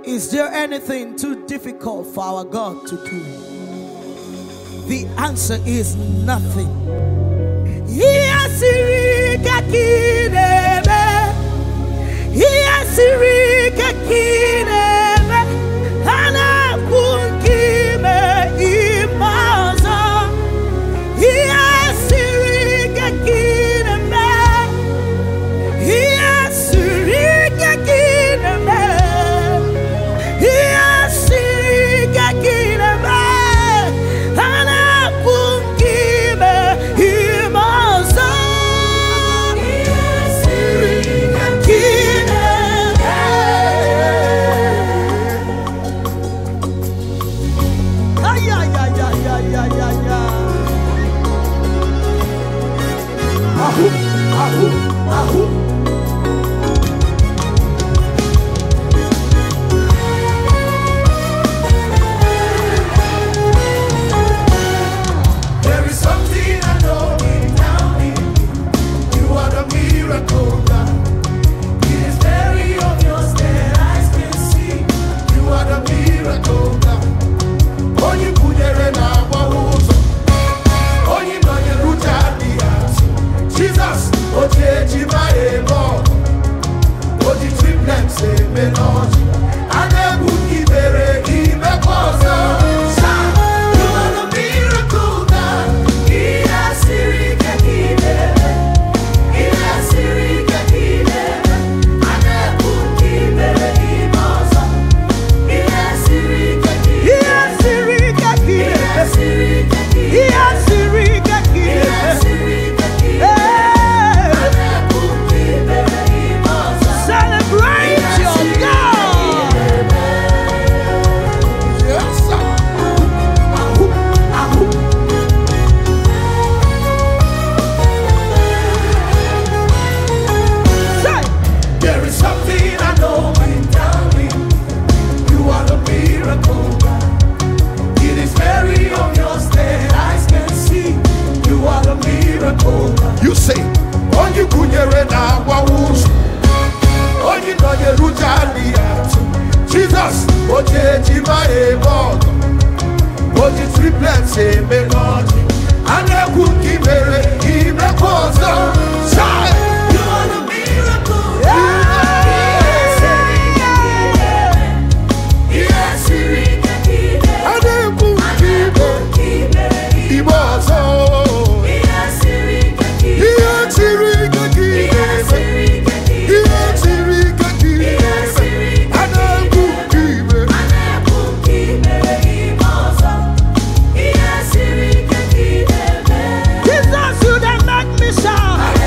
Is there anything too difficult for our God to do? The answer is nothing. There is something I know deep down in me. You are the miracle God. It is very obvious that eyes can see. You are the miracle God. Only Kudere na Wahuzo. Only Noye Ruta Dias. Jesus, Oje Jimaemo. Oji triplets, Melody. And a good Ibere, Ibekosa. You are the miracle God. Iasirika Kidebe. Iasirika Kidebe. And a good Ibere, Ibosa. Iasirika Kidebe. Iasirika Kidebe. Iasirika Kidebe. Iasirika Kidebe. Iasirika Kidebe. And a good Ibere, Ibosa. Celebrate your God. Yes, sir. Say, There is something I know deep down in me. You are the miracle God. It is very obvious that eyes can see. You are the miracle God. You say, on you kunyere na wawus, on you know you rujali atu. Jesus, oje jima ebog, oje triplets e melody, ane kukimere imekosa. Say, you are the miracle God. Jesus, you done make me shout.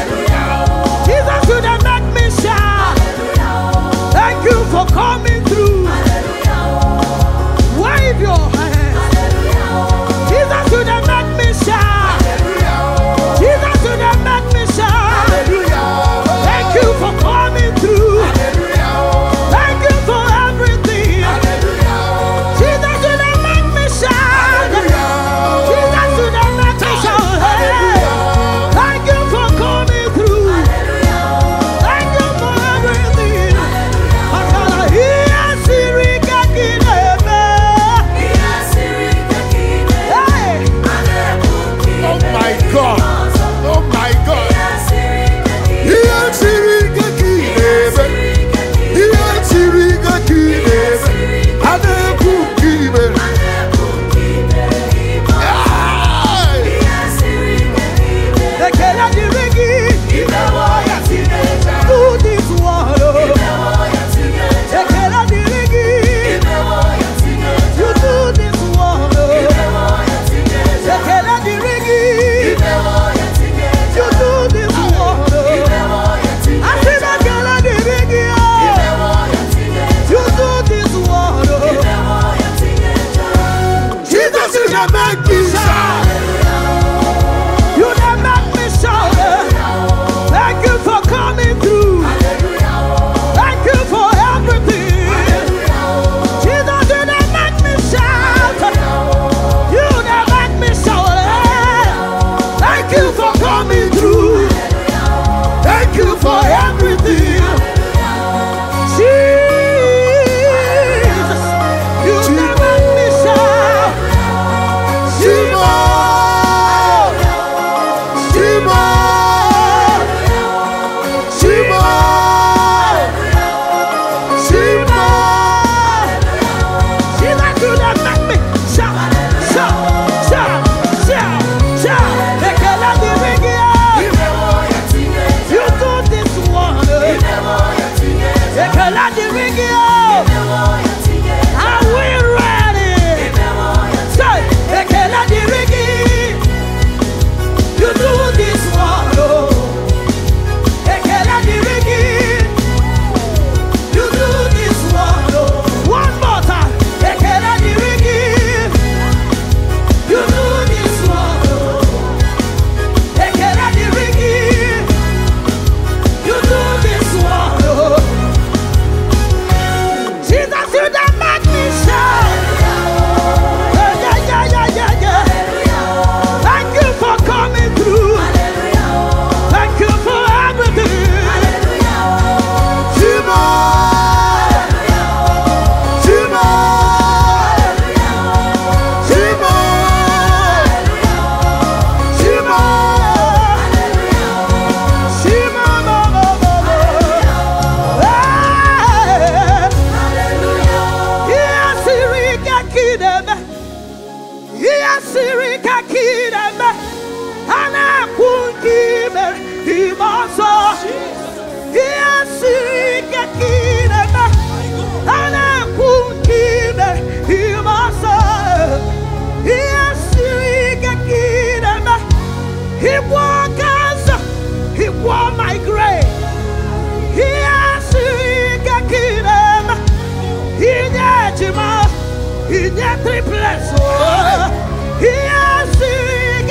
the triplets. He has seen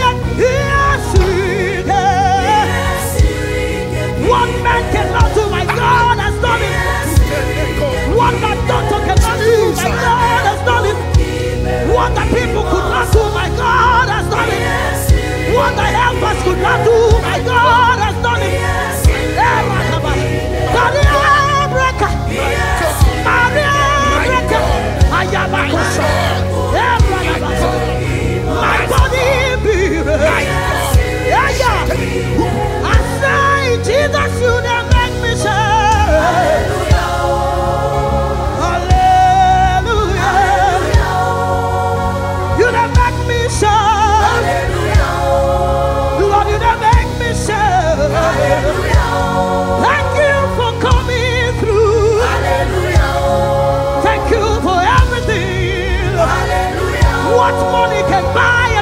it. What man cannot do, my God has done it. What that doctor cannot do, my God has done it. What the people could not do, my God has done it. What the helpers could not do, my God has done it. Maria breaker, my body be I say, Jesus, you never make me shine. Thank you for coming through. Hallelujah. Thank you for everything. Hallelujah. What money can buy